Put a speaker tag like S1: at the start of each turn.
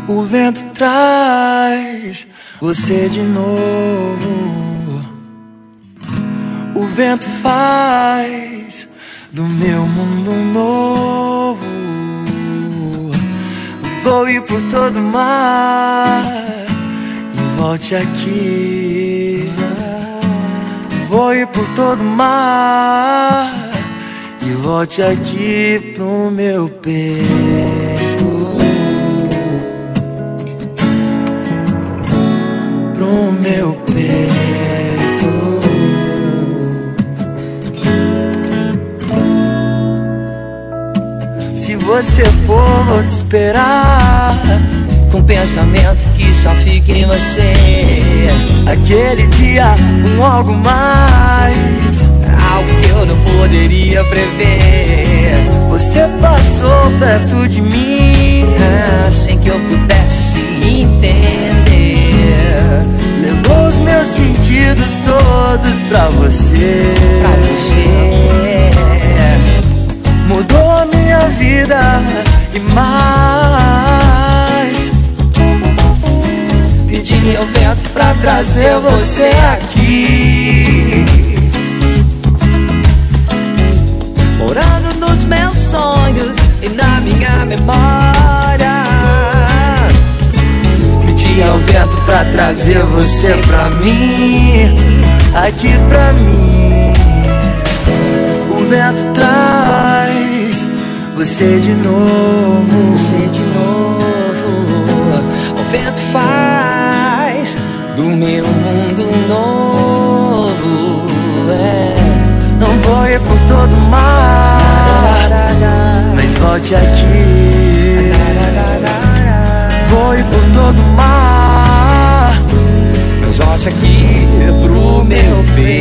S1: O vento traz você de novo. O vento faz do meu mundo um novo. Voe por todo o mar e volte aqui. Voe por todo o mar e volte aqui pro meu peito. Pro meu peito. Se você for te esperar
S2: com pensamento que só fica em você,
S1: aquele dia com algo mais,
S2: algo que eu não poderia prever,
S1: você passou perto de mim,
S2: sem que eu pudesse entender.
S1: Levou os meus sentidos todos pra você. Mudou a minha vida e mais.
S2: Pedi ao vento pra trazer você aqui, morando nos meus sonhos e na minha memória.
S1: Pedi ao vento pra trazer você pra mim, aqui pra mim. O vento traz você de novo.
S2: Você de novo. O vento faz do meu mundo um novo.
S1: Não voe por todo o mar, mas volte aqui. Voe por todo o mar,
S2: mas volte aqui pro meu peito.